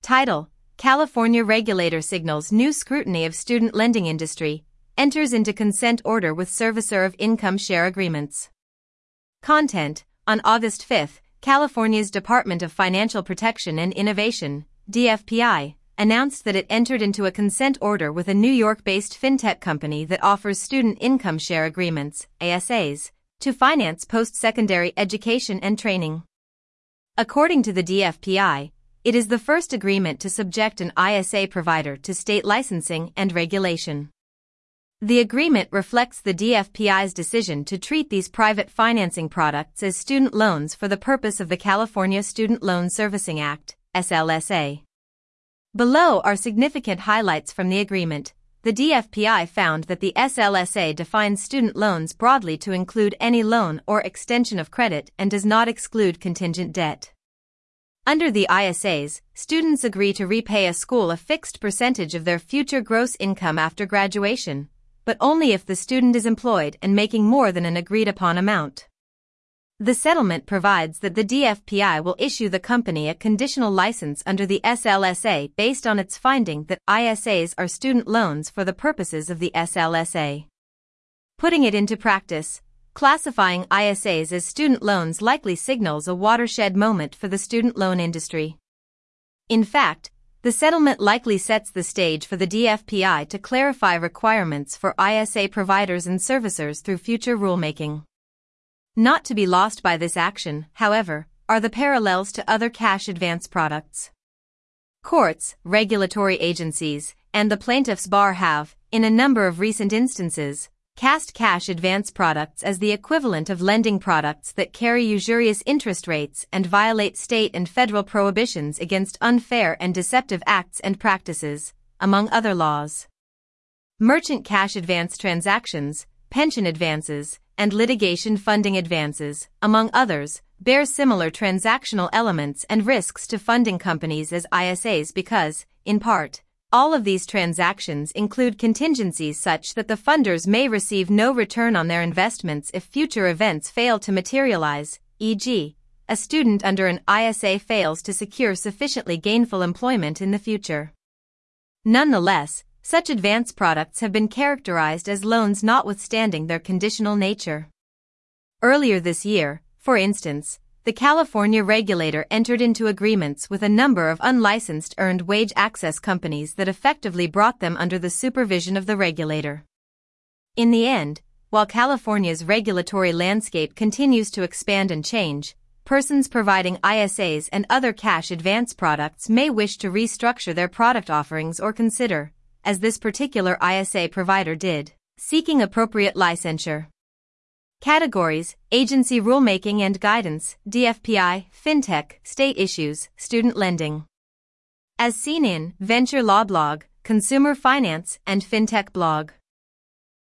Title: California regulator signals new scrutiny of student lending industry, enters into consent order with servicer of income share agreements. Content: On August 5, California's Department of Financial Protection and Innovation, DFPI, announced that it entered into a consent order with a New York-based fintech company that offers student income share agreements, ASAs, to finance post-secondary education and training. According to the DFPI, it is the first agreement to subject an ISA provider to state licensing and regulation. The agreement reflects the DFPI's decision to treat these private financing products as student loans for the purpose of the California Student Loan Servicing Act, SLSA. Below are significant highlights from the agreement. The DFPI found that the SLSA defines student loans broadly to include any loan or extension of credit and does not exclude contingent debt. Under the ISAs, students agree to repay a school a fixed percentage of their future gross income after graduation, but only if the student is employed and making more than an agreed-upon amount. The settlement provides that the DFPI will issue the company a conditional license under the SLSA based on its finding that ISAs are student loans for the purposes of the SLSA. Putting it into practice, classifying ISAs as student loans likely signals a watershed moment for the student loan industry. In fact, the settlement likely sets the stage for the DFPI to clarify requirements for ISA providers and servicers through future rulemaking. Not to be lost by this action, however, are the parallels to other cash advance products. Courts, regulatory agencies, and the plaintiff's bar have, in a number of recent instances, cast cash advance products as the equivalent of lending products that carry usurious interest rates and violate state and federal prohibitions against unfair and deceptive acts and practices, among other laws. Merchant cash advance transactions, pension advances, and litigation funding advances, among others, bear similar transactional elements and risks to funding companies as ISAs because, in part, all of these transactions include contingencies such that the funders may receive no return on their investments if future events fail to materialize, e.g., a student under an ISA fails to secure sufficiently gainful employment in the future. Nonetheless, such advance products have been characterized as loans notwithstanding their conditional nature. Earlier this year, for instance, the California regulator entered into agreements with a number of unlicensed earned wage access companies that effectively brought them under the supervision of the regulator. In the end, while California's regulatory landscape continues to expand and change, persons providing ISAs and other cash advance products may wish to restructure their product offerings or consider, as this particular ISA provider did, seeking appropriate licensure. Categories: Agency Rulemaking and Guidance, DFPI, Fintech, State Issues, Student Lending. As seen in Venture Law Blog, Consumer Finance and Fintech Blog.